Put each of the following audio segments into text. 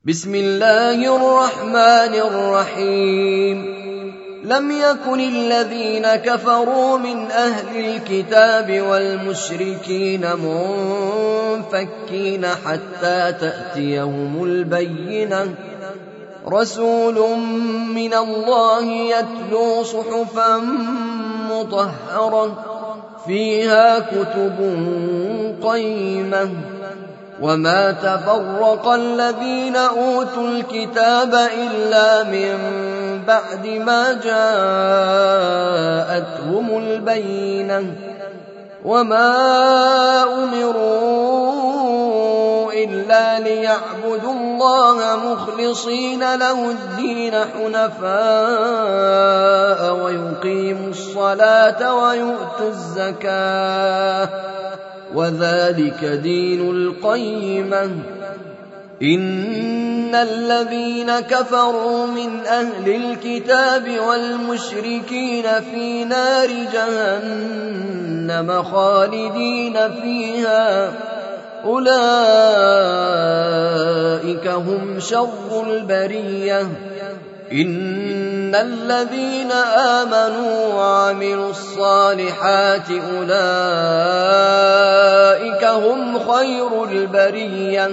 بسم الله الرحمن الرحيم. لم يكن الذين كفروا من أهل الكتاب والمشركين منفكين حتى تأتيهم البينة، رسول من الله يتلو صحفا مطهرة فيها كتب قيمة. وما تفرق الذين أوتوا الكتاب إلا من بعد ما جاءتهم البينة، وما أمروا إلا ليعبدوا الله مخلصين له الدين حنفاء ويقيموا الصلاة ويؤتوا الزكاة، وذلك دين القيمة. إن الذين كفروا من أهل الكتاب والمشركين في نار جهنم خالدين فيها، أولئك هم شر البرية. إن الذين آمنوا وعملوا الصالحات أولئك هم خير البرية،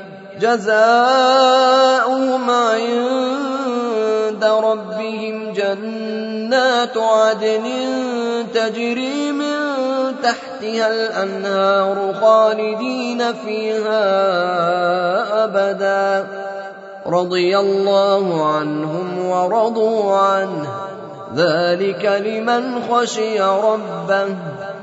جزاؤهم عند ربهم جنات عدن تجري من تحتها الأنهار خالدين فيها أبدا، رضي الله عنهم ورضوا عنه، ذلك لمن خشي ربه.